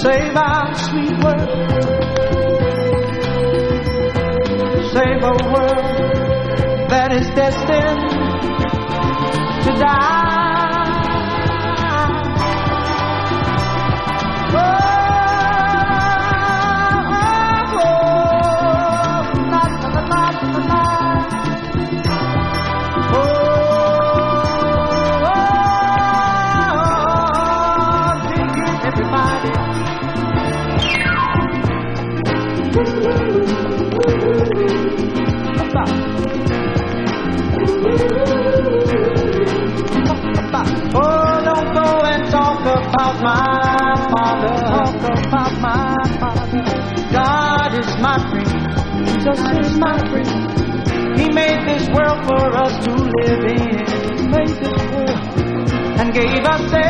Save our sweet world. Save a world that is destined to die. Oh, don't go and talk about my father. Talk about my father. God is my friend. Jesus is my friend. He made this world for us to live in. Made this world and gave us